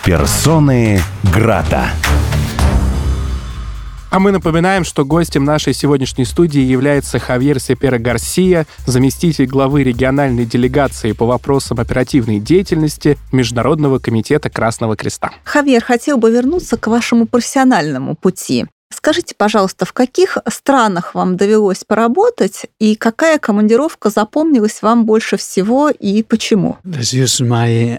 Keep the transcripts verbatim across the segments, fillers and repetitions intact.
Персоны Грата. А мы напоминаем, что гостем нашей сегодняшней студии является Хавьер Сепера Гарсия, заместитель главы региональной делегации по вопросам оперативной деятельности Международного комитета Красного Креста. Хавьер, хотел бы вернуться к вашему профессиональному пути. Скажите, пожалуйста, в каких странах вам довелось поработать и какая командировка запомнилась вам больше всего и почему? My,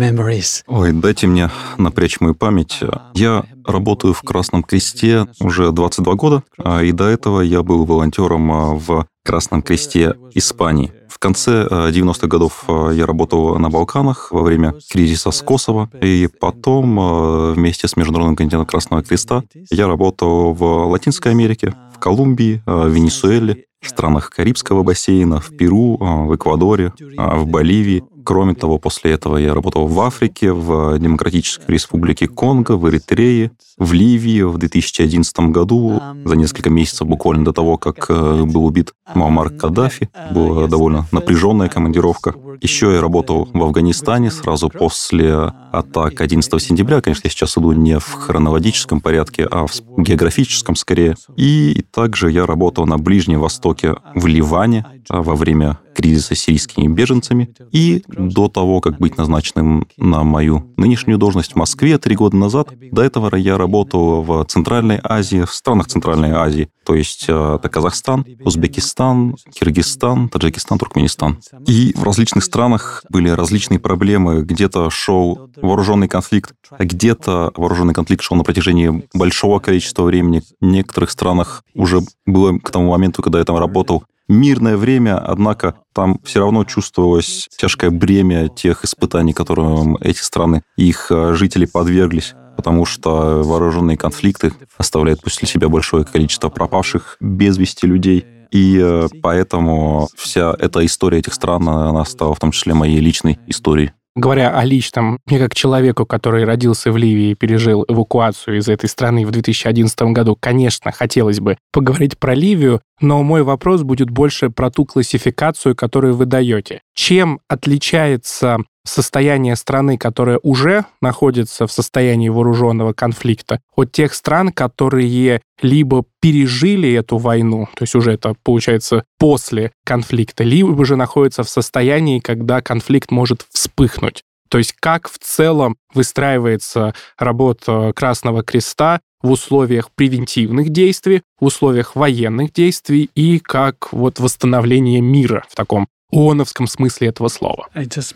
my Ой, дайте мне напрячь мою память. Я работаю в Красном Кресте уже двадцать два года, и до этого я был волонтером в Красном Кресте Испании. В конце девяностых годов я работал на Балканах во время кризиса с Косово, и потом вместе с Международным комитетом Красного Креста я работал в Латинской Америке, в Колумбии, в Венесуэле, в странах Карибского бассейна, в Перу, в Эквадоре, в Боливии. Кроме того, после этого я работал в Африке, в Демократической Республике Конго, в Эритрее, в Ливии в две тысячи одиннадцатом году, за несколько месяцев буквально до того, как был убит Муаммар Каддафи. Была довольно напряженная командировка. Еще я работал в Афганистане сразу после атак одиннадцатого сентября. Конечно, я сейчас иду не в хронологическом порядке, а в географическом скорее. И также я работал на Ближнем Востоке, в Ливане, во время кризиса с сирийскими беженцами. И до того, как быть назначенным на мою нынешнюю должность в Москве три года назад, до этого я работал в Центральной Азии, в странах Центральной Азии. То есть это Казахстан, Узбекистан, Киргизстан, Таджикистан, Туркменистан. И в различных странах были различные проблемы. Где-то шел вооруженный конфликт, а где-то вооруженный конфликт шел на протяжении большого количества времени. В некоторых странах уже было к тому моменту, когда я там работал, мирное время, однако там все равно чувствовалось тяжкое бремя тех испытаний, которым эти страны и их жители подверглись, потому что вооруженные конфликты оставляют после себя большое количество пропавших без вести людей. И поэтому вся эта история этих стран, она стала в том числе моей личной историей. Говоря о личном, мне как человеку, который родился в Ливии и пережил эвакуацию из этой страны в две тысячи одиннадцатом году, конечно, хотелось бы поговорить про Ливию, но мой вопрос будет больше про ту классификацию, которую вы даете. Чем отличается состояние страны, которая уже находится в состоянии вооруженного конфликта, от тех стран, которые либо пережили эту войну, то есть уже это получается после конфликта, либо же находятся в состоянии, когда конфликт может вспыхнуть. То есть как в целом выстраивается работа Красного Креста в условиях превентивных действий, в условиях военных действий и как вот восстановление мира в таком ООНовском смысле этого слова.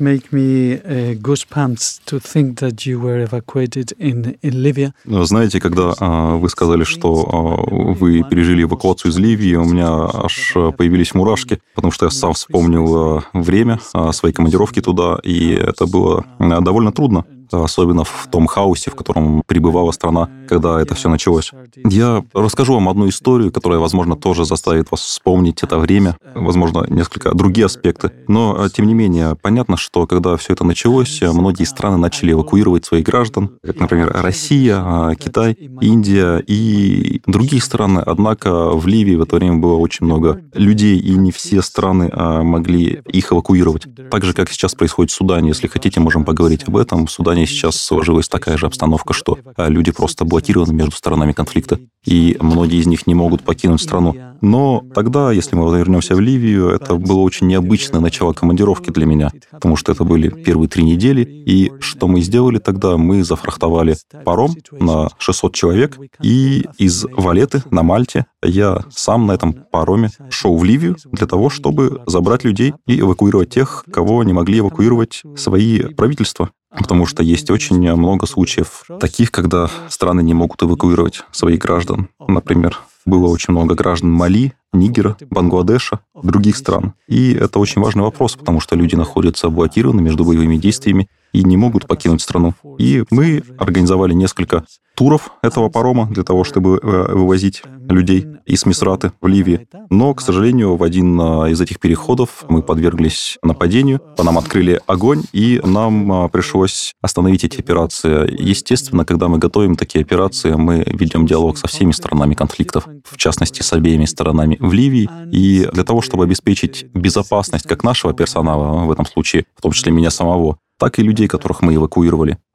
Знаете, когда а, вы сказали, что а, вы пережили эвакуацию из Ливии, у меня аж появились мурашки, потому что я сам вспомнил а, время а, своей командировки туда, и это было а, довольно трудно, особенно в том хаосе, в котором пребывала страна, когда это все началось. Я расскажу вам одну историю, которая, возможно, тоже заставит вас вспомнить это время, возможно, несколько другие аспекты. Но, тем не менее, понятно, что когда все это началось, многие страны начали эвакуировать своих граждан, как, например, Россия, Китай, Индия и другие страны. Однако в Ливии в это время было очень много людей, и не все страны могли их эвакуировать. Так же, как сейчас происходит в Судане. Если хотите, можем поговорить об этом. В Судане сейчас сложилась такая же обстановка, что люди просто блокированы между сторонами конфликта, и многие из них не могут покинуть страну. Но тогда, если мы вернемся в Ливию, это было очень необычное начало командировки для меня, потому что это были первые три недели, и что мы сделали тогда? Мы зафрахтовали паром на шестьсот человек, и из Валетты на Мальте я сам на этом пароме шел в Ливию для того, чтобы забрать людей и эвакуировать тех, кого не могли эвакуировать свои правительства. Потому что есть очень много случаев таких, когда страны не могут эвакуировать своих граждан. Например, было очень много граждан Мали, Нигера, Бангладеша, других стран. И это очень важный вопрос, потому что люди находятся блокированы между боевыми действиями и не могут покинуть страну. И мы организовали несколько туров этого парома для того, чтобы вывозить людей из Мисраты в Ливию. Но, к сожалению, в один из этих переходов мы подверглись нападению, по нам открыли огонь, и нам пришлось остановить эти операции. Естественно, когда мы готовим такие операции, мы ведем диалог со всеми сторонами конфликтов, в частности, с обеими сторонами в Ливии. И для того, чтобы обеспечить безопасность как нашего персонала, в этом случае, в том числе меня самого, так и людей, которых мы эвакуировали.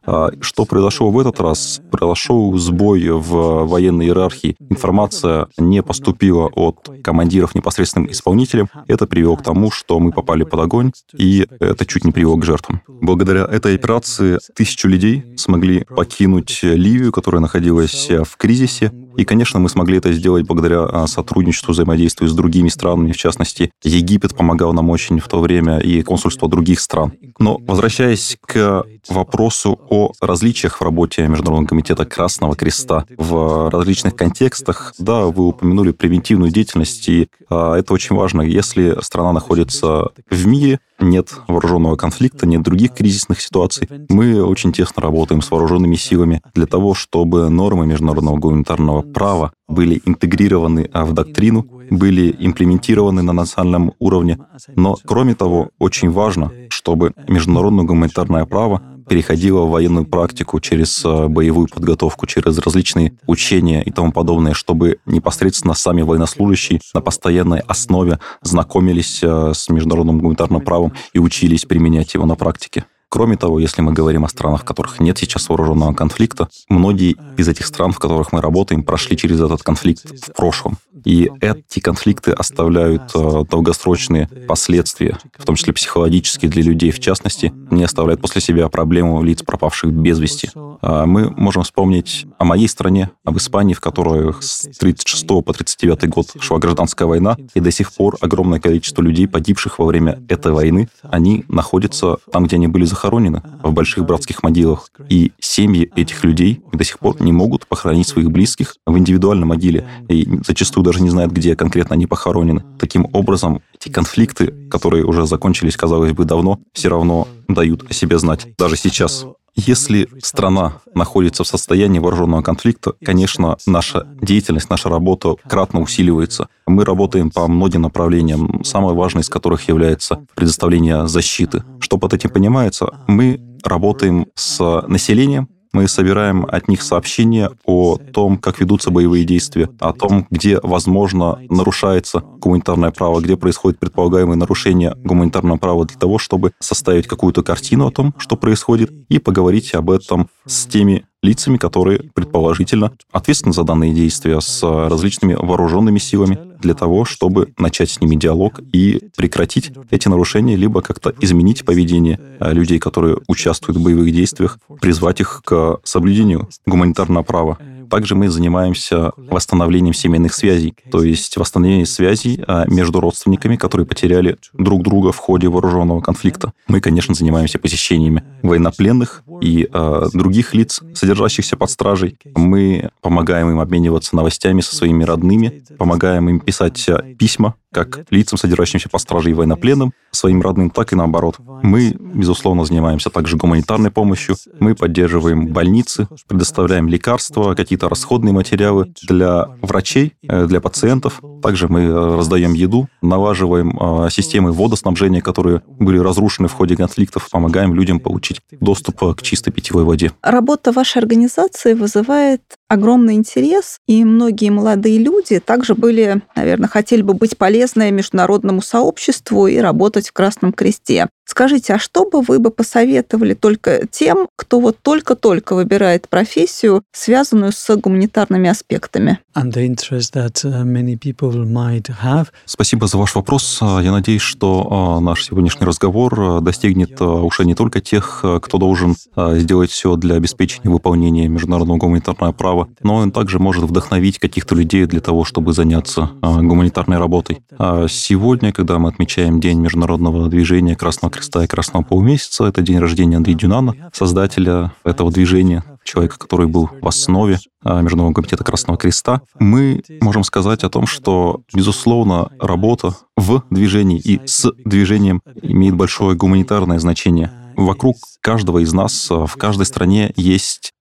Что произошло в этот раз? Произошел сбой в военной иерархии. Информация не поступила от командиров непосредственным исполнителям. Это привело к тому, что мы попали под огонь, и это чуть не привело к жертвам. Благодаря этой операции тысячу людей смогли покинуть Ливию, которая находилась в кризисе. И, конечно, мы смогли это сделать благодаря сотрудничеству, взаимодействию с другими странами. В частности, Египет помогал нам очень в то время, и консульство других стран. Но, возвращаясь к вопросу о различиях в работе Международного комитета Красного Креста в различных контекстах, да, вы упомянули превентивную деятельность, и а, это очень важно. Если страна находится в мире, нет вооруженного конфликта, нет других кризисных ситуаций, мы очень тесно работаем с вооруженными силами для того, чтобы нормы международного гуманитарного права были интегрированы в доктрину, были имплементированы на национальном уровне. Но, кроме того, очень важно, чтобы международное гуманитарное право переходило в военную практику через боевую подготовку, через различные учения и тому подобное, чтобы непосредственно сами военнослужащие на постоянной основе знакомились с международным гуманитарным правом и учились применять его на практике. Кроме того, если мы говорим о странах, в которых нет сейчас вооруженного конфликта, многие из этих стран, в которых мы работаем, прошли через этот конфликт в прошлом. И эти конфликты оставляют долгосрочные последствия, в том числе психологические для людей, в частности, не оставляют после себя проблему лиц, пропавших без вести. Мы можем вспомнить о моей стране, об Испании, в которой с тридцать шестого по тридцать девятый год шла гражданская война, и до сих пор огромное количество людей, погибших во время этой войны, они находятся там, где они были захоронены, в больших братских могилах. И семьи этих людей до сих пор не могут похоронить своих близких в индивидуальной могиле, и зачастую даже не знают, где конкретно они похоронены. Таким образом, эти конфликты, которые уже закончились, казалось бы, давно, все равно дают о себе знать, даже сейчас. Если страна находится в состоянии вооруженного конфликта, конечно, наша деятельность, наша работа кратно усиливается. Мы работаем по многим направлениям, самое важное из которых является предоставление защиты. Что под этим понимается? Мы работаем с населением, мы собираем от них сообщения о том, как ведутся боевые действия, о том, где, возможно, нарушается гуманитарное право, где происходит предполагаемое нарушение гуманитарного права, для того, чтобы составить какую-то картину о том, что происходит, и поговорить об этом с теми лицами, которые, предположительно, ответственны за данные действия, с различными вооруженными силами, для того, чтобы начать с ними диалог и прекратить эти нарушения, либо как-то изменить поведение людей, которые участвуют в боевых действиях, призвать их к соблюдению гуманитарного права. Также мы занимаемся восстановлением семейных связей, то есть восстановлением связей между родственниками, которые потеряли друг друга в ходе вооруженного конфликта. Мы, конечно, занимаемся посещениями военнопленных и э, других лиц, содержащихся под стражей. Мы помогаем им обмениваться новостями со своими родными, помогаем им писать письма, как лицам, содержащимся под стражей и военнопленным, своим родным, так и наоборот. Мы, безусловно, занимаемся также гуманитарной помощью. Мы поддерживаем больницы, предоставляем лекарства, какие-то расходные материалы для врачей, для пациентов. Также мы раздаем еду, налаживаем системы водоснабжения, которые были разрушены в ходе конфликтов, помогаем людям получить доступ к чистой питьевой воде. Работа вашей организации вызывает огромный интерес, и многие молодые люди также были, наверное, хотели бы быть полезны международному сообществу и работать в Красном Кресте. Скажите, а что бы вы бы посоветовали только тем, кто вот только-только выбирает профессию, связанную с гуманитарными аспектами? Спасибо за ваш вопрос. Я надеюсь, что наш сегодняшний разговор достигнет ушей не только тех, кто должен сделать все для обеспечения выполнения международного гуманитарного права, но он также может вдохновить каких-то людей для того, чтобы заняться гуманитарной работой. Сегодня, когда мы отмечаем День международного движения Красного Креста и Красного Полумесяца, это день рождения Андрея Дюнана, создателя этого движения, человека, который был в основе Международного комитета Красного Креста, мы можем сказать о том, что, безусловно, работа в движении и с движением имеет большое гуманитарное значение. Вокруг каждого из нас в каждой стране есть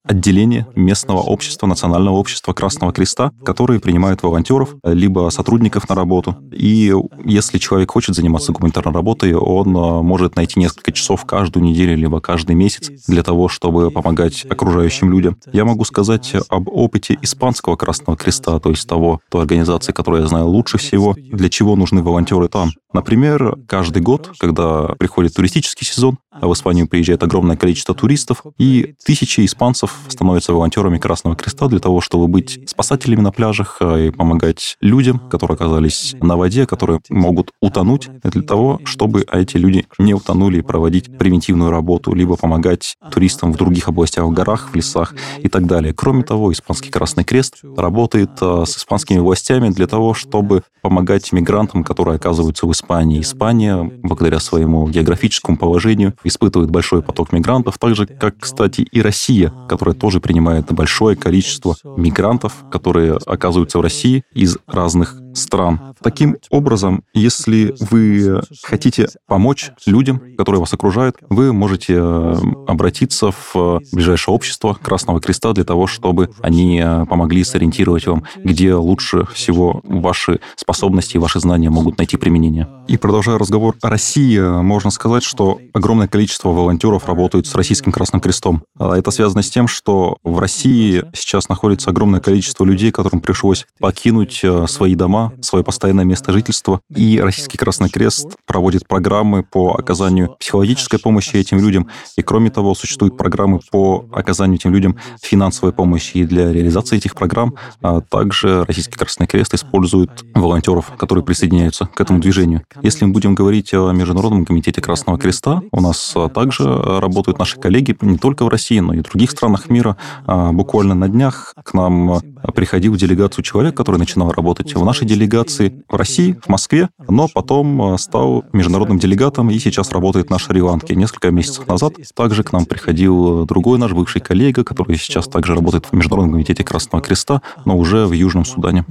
отделения местного общества, национального общества Красного Креста, которые принимают волонтеров, либо сотрудников на работу. И если человек хочет заниматься гуманитарной работой, он может найти несколько часов каждую неделю, либо каждый месяц для того, чтобы помогать окружающим людям. Я могу сказать об опыте Испанского Красного Креста, то есть того, той организации, которую я знаю лучше всего, для чего нужны волонтеры там. Например, каждый год, когда приходит туристический сезон, в Испанию приезжает огромное количество туристов, и тысячи испанцев становятся волонтерами Красного Креста для того, чтобы быть спасателями на пляжах и помогать людям, которые оказались на воде, которые могут утонуть, для того, чтобы эти люди не утонули, и проводить превентивную работу, либо помогать туристам в других областях, в горах, в лесах и так далее. Кроме того, Испанский Красный Крест работает с испанскими властями для того, чтобы помогать мигрантам, которые оказываются в Испании. Испания, благодаря своему географическому положению, испытывает большой поток мигрантов, так же, как, кстати, и Россия, которая тоже принимает большое количество мигрантов, которые оказываются в России из разных стран. Таким образом, если вы хотите помочь людям, которые вас окружают, вы можете обратиться в ближайшее общество Красного Креста для того, чтобы они помогли сориентировать вам, где лучше всего ваши способности и ваши знания могут найти применение. И продолжая разговор о России, можно сказать, что огромное количество волонтеров работают с Российским Красным Крестом. Это связано с тем, что в России сейчас находится огромное количество людей, которым пришлось покинуть свои дома, свое постоянное место жительства. И Российский Красный Крест проводит программы по оказанию психологической помощи этим людям. И кроме того, существуют программы по оказанию этим людям финансовой помощи. И для реализации этих программ а также Российский Красный Крест использует волонтеров, которые присоединяются к этому движению. Если мы будем говорить о Международном комитете Красного Креста, у нас также работают наши коллеги не только в России, но и в других странах мира. Буквально на днях к нам приходил в делегацию человек, который начинал работать в нашей делегации в России, в Москве, но потом стал международным делегатом и сейчас работает на Шри-Ланке. Несколько месяцев назад также к нам приходил другой наш бывший коллега, который сейчас также работает в Международном комитете Красного Креста, но уже в Южном Судане.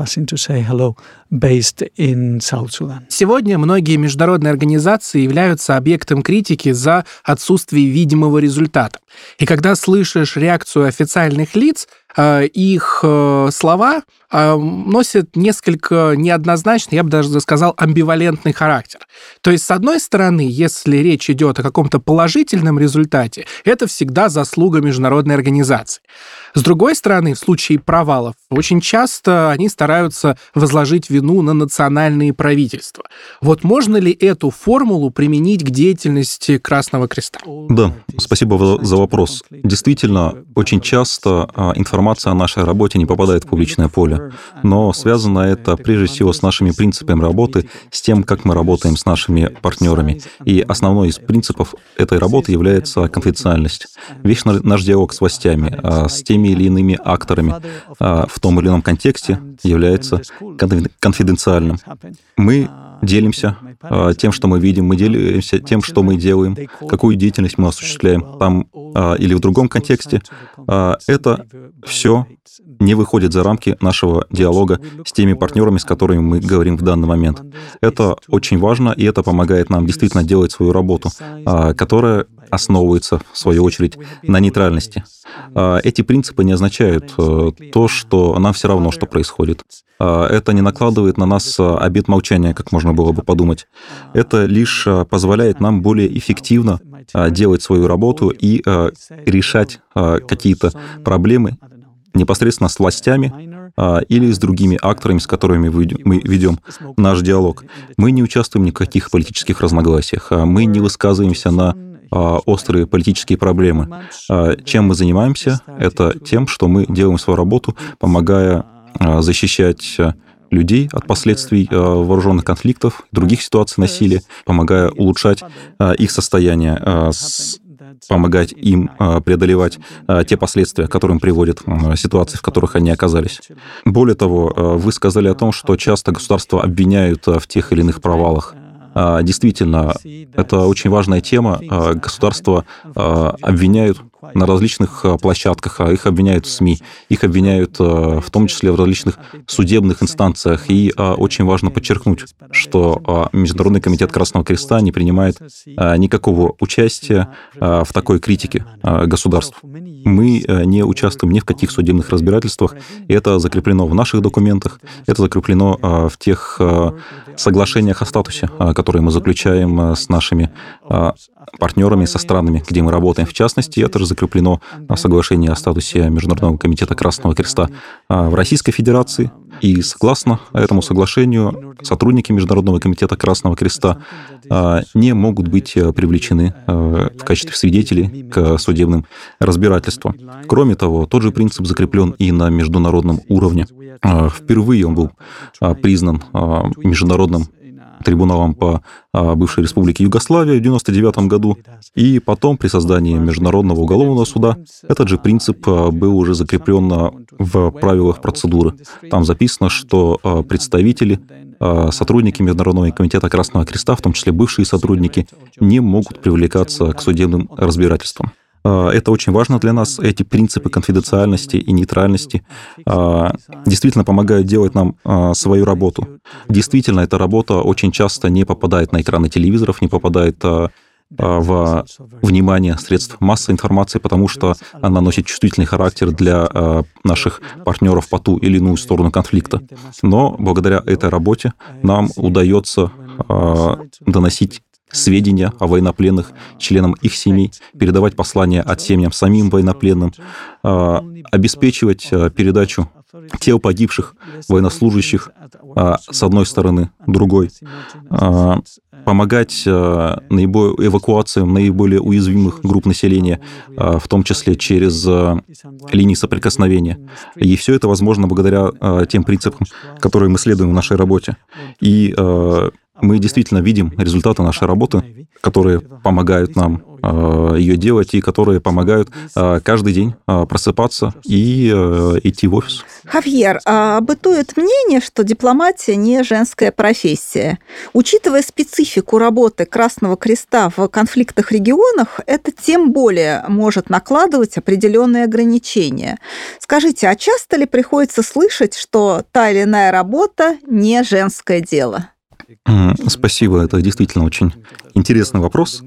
Сегодня многие международные организации являются объектом критики за отсутствие видимого результата. И когда слышишь реакцию официальных лиц, их слова носят несколько неоднозначный, я бы даже сказал, амбивалентный характер. То есть, с одной стороны, если речь идет о каком-то положительном результате, это всегда заслуга международной организации. С другой стороны, в случае провалов, очень часто они стараются возложить вину на национальные правительства. Вот можно ли эту формулу применить к деятельности Красного Креста? Да, спасибо за вопрос. Действительно, очень часто информация о нашей работе не попадает в публичное поле, но связано это прежде всего с нашими принципами работы, с тем, как мы работаем с нашими партнерами. И основной из принципов этой работы является конфиденциальность. Весь наш диалог с властями, с теми или иными акторами в том или ином контексте является конфиденциальным. Мы делимся тем, что мы видим, мы делимся тем, что мы делаем, какую деятельность мы осуществляем там или в другом контексте. Это все не выходит за рамки нашего диалога с теми партнерами, с которыми мы говорим в данный момент. Это очень важно, и это помогает нам действительно делать свою работу, которая основывается, в свою очередь, на нейтральности. Эти принципы не означают то, что нам все равно, что происходит. Это не накладывает на нас обет молчания, как можно было бы подумать. Это лишь позволяет нам более эффективно делать свою работу и решать какие-то проблемы непосредственно с властями или с другими акторами, с которыми мы ведем наш диалог. Мы не участвуем ни в каких политических разногласиях, мы не высказываемся на острые политические проблемы. Чем мы занимаемся? Это тем, что мы делаем свою работу, помогая защищать людей от последствий вооруженных конфликтов, других ситуаций насилия, помогая улучшать их состояние, помогать им преодолевать те последствия, к которым приводят ситуации, в которых они оказались. Более того, вы сказали о том, что часто государства обвиняют в тех или иных провалах. Действительно, это очень важная тема. Государства обвиняют на различных площадках, их обвиняют в СМИ, их обвиняют в том числе в различных судебных инстанциях. И очень важно подчеркнуть, что Международный комитет Красного Креста не принимает никакого участия в такой критике государств. Мы не участвуем ни в каких судебных разбирательствах. Это закреплено в наших документах, это закреплено в тех соглашениях о статусе, которые мы заключаем с нашими партнерами, со странами, где мы работаем. В частности, это же закреплено в соглашении о статусе Международного комитета Красного Креста в Российской Федерации. И согласно этому соглашению сотрудники Международного комитета Красного Креста не могут быть привлечены в качестве свидетелей к судебным разбирательствам. Кроме того, тот же принцип закреплен и на международном уровне. Впервые он был признан Международным трибуналом по бывшей республике Югославия в девяносто девятом году, и потом при создании Международного уголовного суда этот же принцип был уже закреплен в правилах процедуры. Там записано, что представители, сотрудники Международного комитета Красного Креста, в том числе бывшие сотрудники, не могут привлекаться к судебным разбирательствам. Это очень важно для нас. Эти принципы конфиденциальности и нейтральности действительно помогают делать нам свою работу. Действительно, эта работа очень часто не попадает на экраны телевизоров, не попадает в внимание средств массовой информации, потому что она носит чувствительный характер для наших партнеров по ту или иную сторону конфликта. Но благодаря этой работе нам удается доносить сведения о военнопленных, членам их семей, передавать послания от семьям самим военнопленным, обеспечивать передачу тел погибших военнослужащих с одной стороны, другой, помогать наиболее, эвакуациям наиболее уязвимых групп населения, в том числе через линии соприкосновения. И все это возможно благодаря тем принципам, которые мы следуем в нашей работе. И мы действительно видим результаты нашей работы, которые помогают нам ее делать и которые помогают каждый день просыпаться и идти в офис. Хавьер, а бытует мнение, что дипломатия не женская профессия. Учитывая специфику работы Красного Креста в конфликтных регионах, это тем более может накладывать определенные ограничения. Скажите, а часто ли приходится слышать, что та или иная работа не женское дело? Спасибо, это действительно очень интересный вопрос.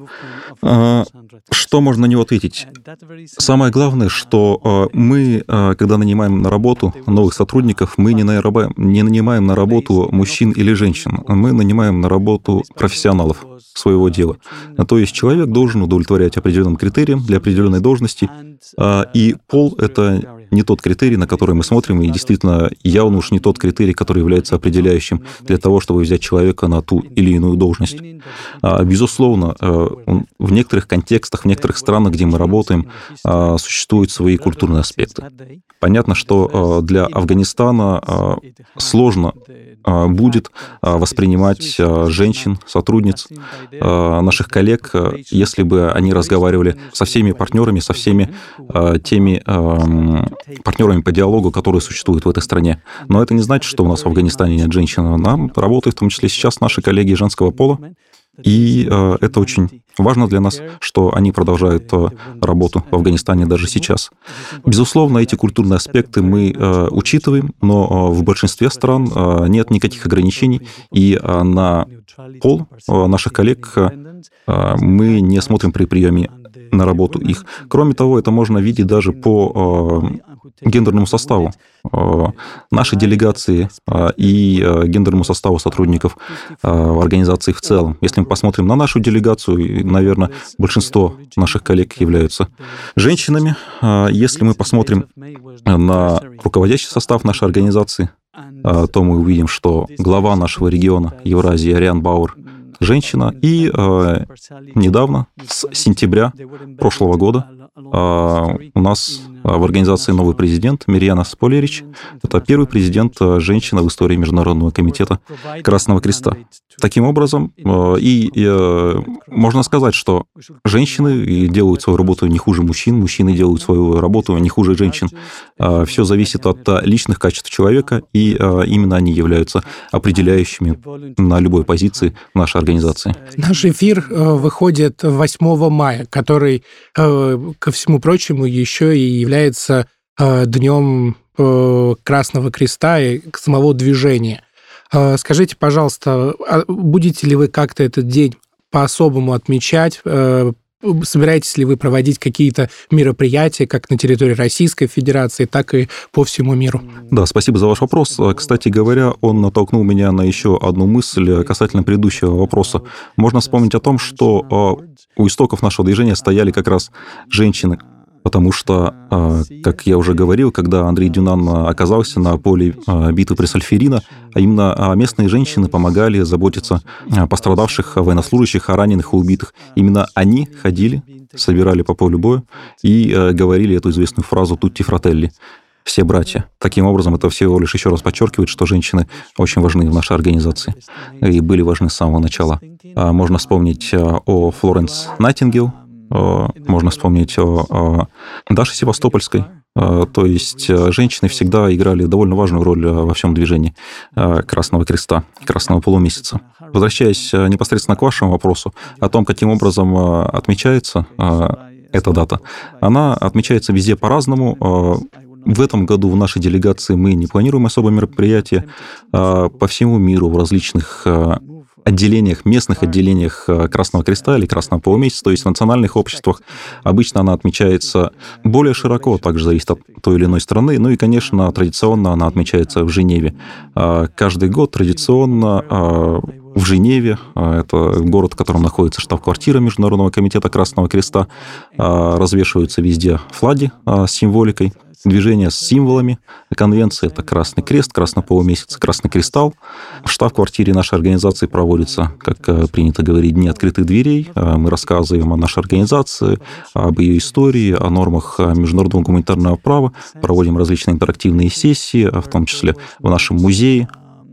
Что можно на него ответить? Самое главное, что мы, когда нанимаем на работу новых сотрудников, мы не нанимаем на работу мужчин или женщин, мы нанимаем на работу профессионалов своего дела. То есть человек должен удовлетворять определенным критериям для определенной должности, и пол — это не тот критерий, на который мы смотрим, и действительно явно уж не тот критерий, который является определяющим для того, чтобы взять человека на ту или иную должность. Безусловно, в некоторых контекстах, в некоторых странах, где мы работаем, существуют свои культурные аспекты. Понятно, что для Афганистана сложно будет воспринимать женщин, сотрудниц, наших коллег, если бы они разговаривали со всеми партнерами, со всеми теми партнерами по диалогу, которые существуют в этой стране. Но это не значит, что у нас в Афганистане нет женщин. Нам работают в том числе сейчас наши коллеги женского пола, и э, это очень важно для нас, что они продолжают э, работу в Афганистане даже сейчас. Безусловно, эти культурные аспекты мы э, учитываем, но э, в большинстве стран э, нет никаких ограничений, и э, на пол э, наших коллег э, мы не смотрим при приеме на работу их. Кроме того, это можно видеть даже по э, гендерному составу. Э, наши делегации э, и э, гендерному составу сотрудников э, в организации в целом. Если мы посмотрим на нашу делегацию, наверное, большинство наших коллег являются женщинами. Э, если мы посмотрим на руководящий состав нашей организации, э, то мы увидим, что глава нашего региона Евразии Ариан Бауэр — женщина, и э, недавно, с сентября прошлого года, э, у нас В организации новый президент Мирьяна Сполерич. Это первый президент женщина в истории Международного комитета Красного Креста. Таким образом, и, и можно сказать, что женщины делают свою работу не хуже мужчин, мужчины делают свою работу не хуже женщин. Все зависит от личных качеств человека, и именно они являются определяющими на любой позиции в нашей организации. Наш эфир выходит восьмого мая, который, ко всему прочему, еще и является днем Красного Креста и самого движения. Скажите, пожалуйста, будете ли вы как-то этот день по-особому отмечать? Собираетесь ли вы проводить какие-то мероприятия как на территории Российской Федерации, так и по всему миру? Да, спасибо за ваш вопрос. Кстати говоря, он натолкнул меня на еще одну мысль касательно предыдущего вопроса. Можно вспомнить о том, что у истоков нашего движения стояли как раз женщины, потому что, как я уже говорил, когда Андрей Дюнан оказался на поле битвы при Сальферино, а именно местные женщины помогали заботиться о пострадавших военнослужащих, о раненых и убитых. Именно они ходили, собирали по полю боя и говорили эту известную фразу «Тутти фрателли» — «все братья». Таким образом, это всего лишь еще раз подчеркивает, что женщины очень важны в нашей организации и были важны с самого начала. Можно вспомнить о Флоренс Найтингейл, можно вспомнить о, о Даше Севастопольской. То есть женщины всегда играли довольно важную роль во всем движении Красного Креста, Красного полумесяца. Возвращаясь непосредственно к вашему вопросу о том, каким образом отмечается эта дата, она отмечается везде по-разному. В этом году в нашей делегации мы не планируем особо мероприятия. По всему миру в различных отделениях, местных отделениях Красного Креста или Красного полумесяца, то есть в национальных обществах, обычно она отмечается более широко, также зависит от той или иной страны. Ну и, конечно, традиционно она отмечается в Женеве. Каждый год традиционно в Женеве, это город, в котором находится штаб-квартира Международного комитета Красного Креста, развешиваются везде флаги с символикой. Движение с символами конвенции — это Красный Крест, Красный полумесяц, Красный Кристалл. В штаб-квартире нашей организации проводятся, как принято говорить, дни открытых дверей. Мы рассказываем о нашей организации, об ее истории, о нормах международного гуманитарного права, проводим различные интерактивные сессии, в том числе в нашем музее.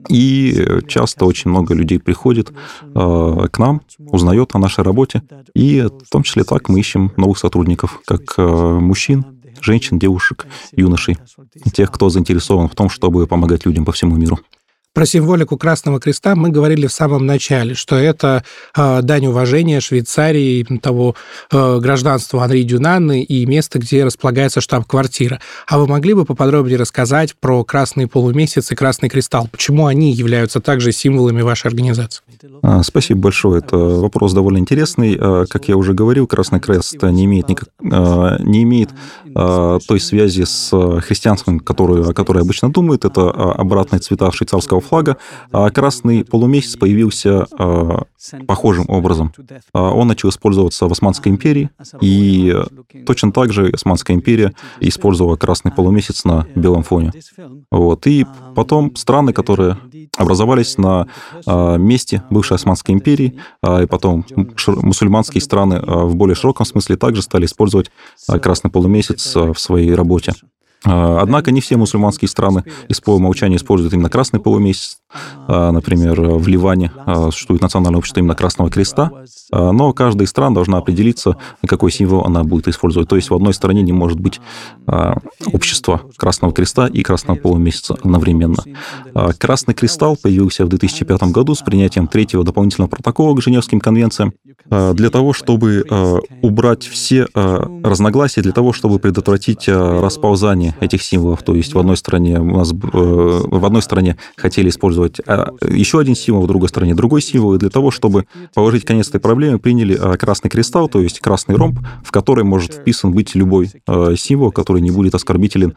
И часто очень много людей приходит к нам, узнает о нашей работе. И в том числе так мы ищем новых сотрудников, как мужчин, женщин, девушек, юношей, тех, кто заинтересован в том, чтобы помогать людям по всему миру. Про символику Красного Креста мы говорили в самом начале, что это э, дань уважения Швейцарии, того э, гражданству Анри Дюнана и место, где располагается штаб-квартира. А вы могли бы поподробнее рассказать про Красный полумесяц и Красный Кристалл? Почему они являются также символами вашей организации? Спасибо большое. Это вопрос довольно интересный. Как я уже говорил, Красный Крест не имеет, никак, не имеет той связи с христианством, которую, о которой обычно думают. Это обратные цвета швейцарского флага, а красный полумесяц появился э, похожим образом. Он начал использоваться в Османской империи, и точно так же Османская империя использовала красный полумесяц на белом фоне. Вот. И потом страны, которые образовались на э, месте бывшей Османской империи, э, и потом шир- мусульманские страны э, в более широком смысле также стали использовать э, красный полумесяц э, в своей работе. Однако не все мусульманские страны по умолчанию используют именно красный полумесяц. Например, в Ливане существует национальное общество именно Красного Креста, но каждая из стран должна определиться, какой символ она будет использовать. То есть в одной стране не может быть общества Красного Креста и Красного полумесяца одновременно. Красный Кристалл появился в две тысячи пятом году с принятием третьего дополнительного протокола к Женевским конвенциям для того, чтобы убрать все разногласия, для того, чтобы предотвратить расползание этих символов. То есть в одной стране у нас в одной стране хотели использовать еще один символ, в другой стране другой символ, и для того, чтобы положить конец этой проблеме, приняли красный кристалл, то есть красный ромб, в который может вписан быть любой символ, который не будет оскорбителен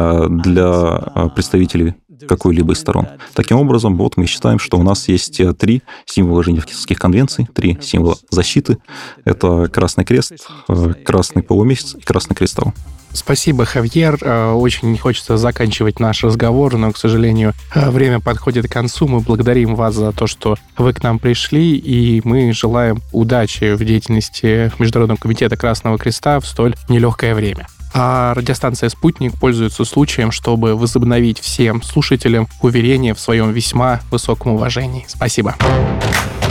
для представителей какой-либо из сторон. Таким образом, вот мы считаем, что у нас есть три символа Женевских конвенций, три символа защиты. Это Красный Крест, Красный полумесяц и Красный Кристалл. Спасибо, Хавьер. Очень не хочется заканчивать наш разговор, но, к сожалению, время подходит к концу. Мы благодарим вас за то, что вы к нам пришли, и мы желаем удачи в деятельности Международного комитета Красного Креста в столь нелегкое время. А радиостанция «Спутник» пользуется случаем, чтобы возобновить всем слушателям уверение в своем весьма высоком уважении. Спасибо.